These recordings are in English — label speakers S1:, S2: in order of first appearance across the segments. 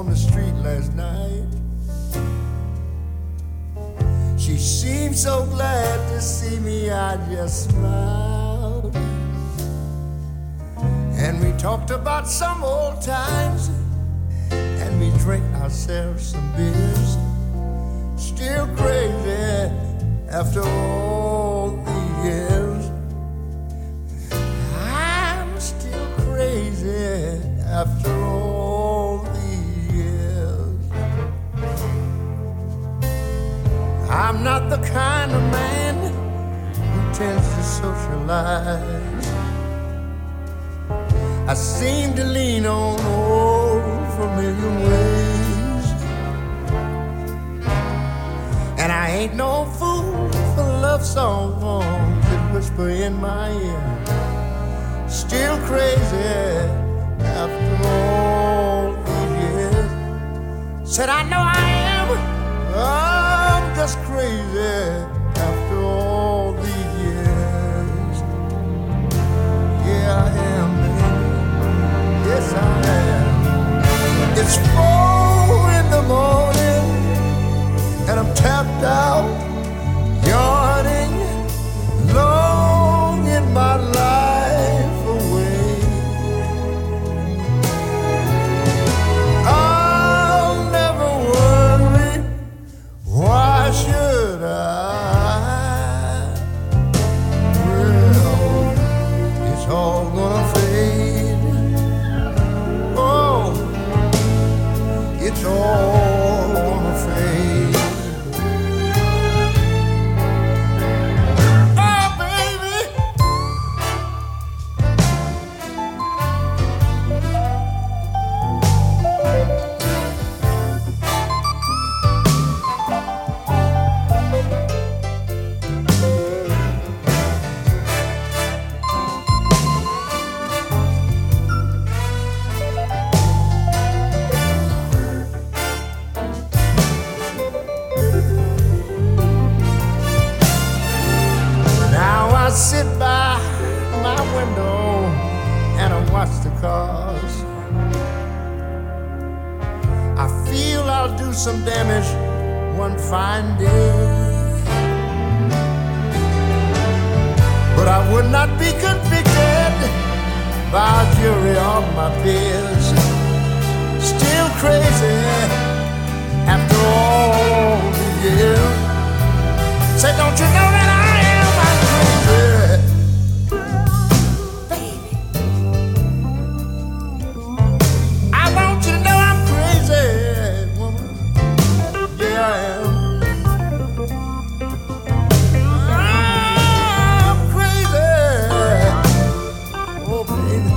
S1: on the street last night. She seemed so glad to see me, I just smiled. And we talked about some old times, and we drank ourselves some beers. Still crazy after all the years. I'm still crazy after all the years. I'm not the kind of man who tends to socialize. I seem to lean on old familiar ways. And I ain't no fool for love songs that whisper in my ear. Still crazy after all these years. Said I know I am. I'm just crazy after all these years. Yeah, I am, baby. Yes, I am. It's 4 in the morning, and I'm tapped out, yawning, long in my life away. I'll never worry, why should I? Well, it's all gonna fade. Oh, it's all gonna fade. I sit by my window and I watch the cars. I feel I'll do some damage one fine day, but I would not be convicted by a jury of my peers. Still crazy after all the years. Say, don't you know that I am? Baby, I want you to know I'm crazy, woman. Yeah, I am. I'm crazy. Oh, baby.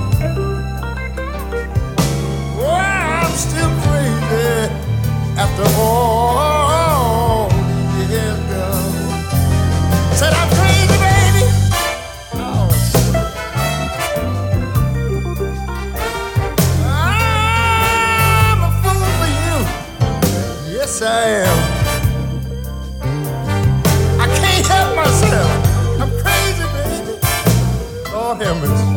S1: Oh, I'm still crazy after all these years, girl. Said I'm crazy, baby. Oh, I'm a fool for you. Yes, I am. I can't help myself. I'm crazy, baby. Lord have mercy.